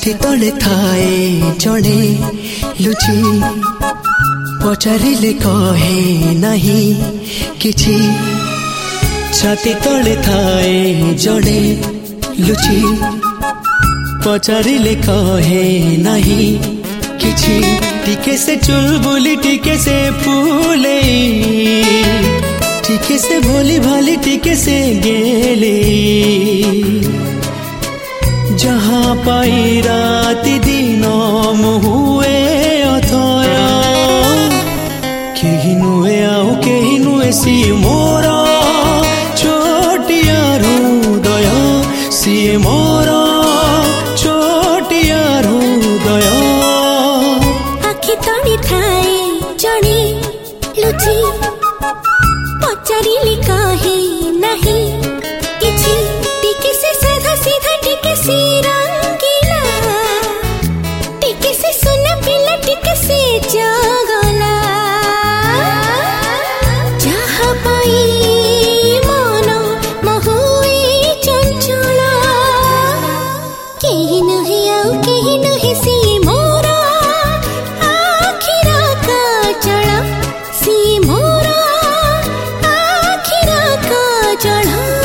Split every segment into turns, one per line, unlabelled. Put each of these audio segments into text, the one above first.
छाती तले थाए जड़े लुची पचारिले कहे नहीं किछि छाती तले थाए जड़े लुची पचारिले कहे नहीं किछि टिके से चुलबुली टिके से फूले टिके से भोली भाली टिके से गेले जहाँ पाई राति दिन मुहुए अथय केही नुहे आउ केही नुहे सी मोर छोटिया हृदय सी मोर छोटिया हृदय
आखि तड़ी थाए जड़े लुची पचारिले कहे नहीं किछि टिके से साधा सीधा टिके से रंगीला टिके से सुना पिला टिके से जगला जहाँ पाई मन महुए चंचल केही नहे आउ केही नहे सी मोर आखिर काजल सी मोर आखिर काजल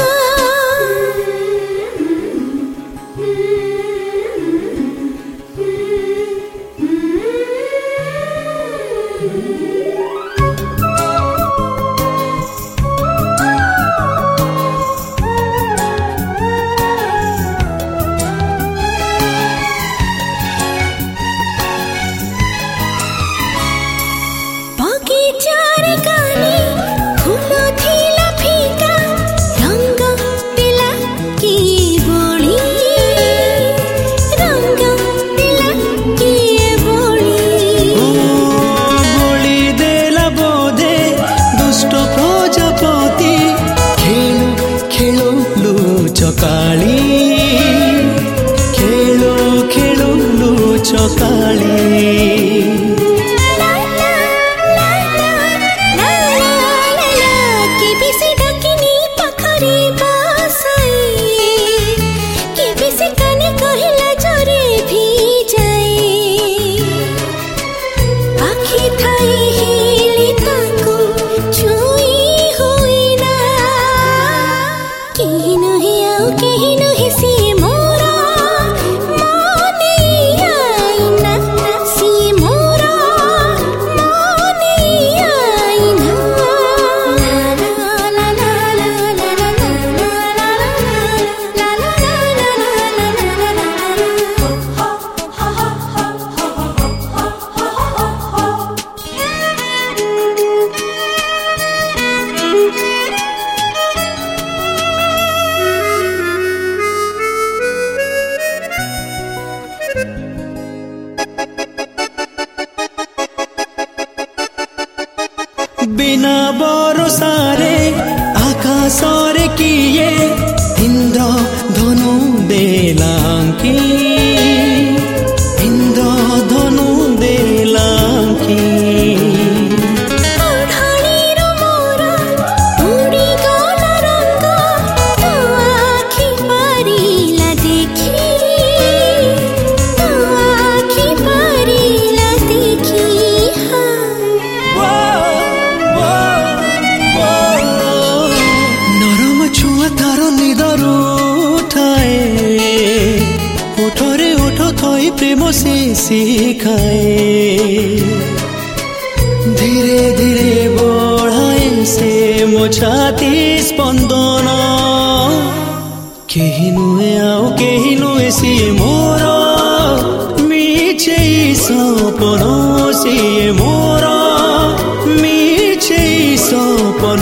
बगीचार गाने फूल थिला फीका रंग दिला किए बोली रंग दिला किए बोली
बोली देला बोधे दुष्ट प्रजापति खेलो खेलो लुचकाली खेलो खेलो लुचकाली बिना भरोसारे आकाशरे किए इंद्र धनु देलांकी इंद्र धनु देलांकी प्रेम से सिखाए धीरे धीरे बढ़ाए से मो छाती स्पंदन केही नुहे आउ केही नुहे सी मोर मिछे सपन सी मोर मिछे सपन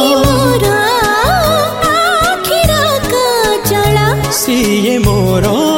सी मोर